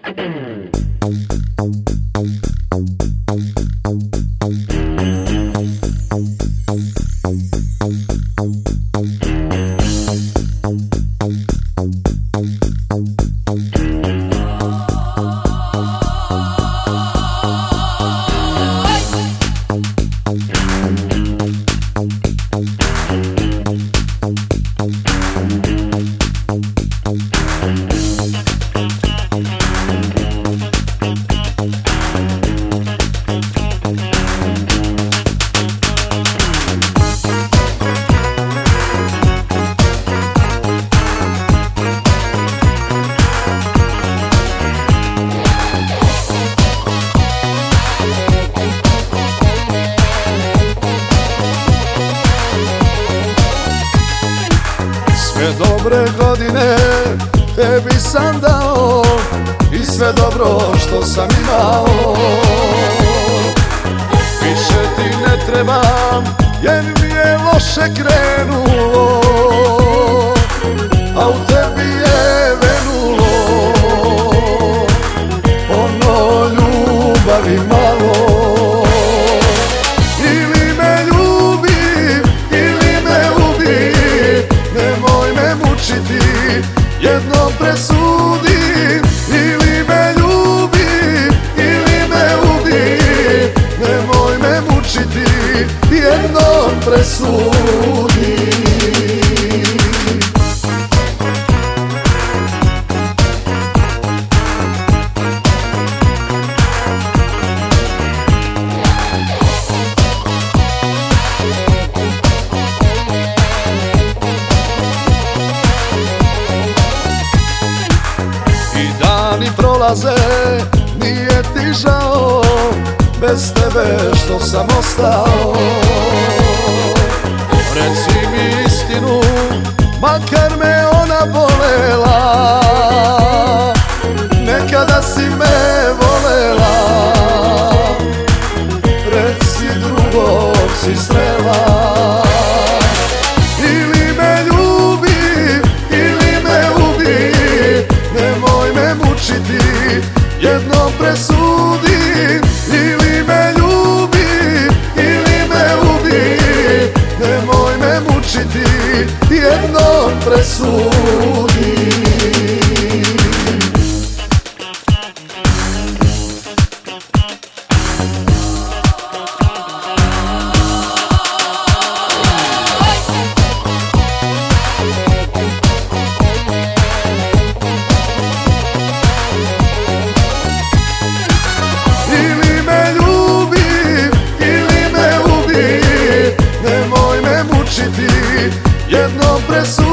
Sve dobre godine tebi sam dao i sve dobro što sam imao. Više ti ne trebam jer mi je loše krenulo, a u tebi je venulo ono ljubavi malo. Ili me ljubi, ili me ubi, nemoj me mučiti, jedno presudi. Ili me ljubi, ili me ubi, nemoj me mučiti, jedno presudi. Dani prolaze, nije ti žao, bez tebe što sam ostao. Reci mi istinu, makar me ona bolela, nekada si me volela. Reci drugog si srela. Ili me ljubi, ili me ubi, nemoj me mučiti, jedno presudi. Ili me ljubi, ili me ubi, nemoj me mučiti, jedno presudi. Jedno presudi.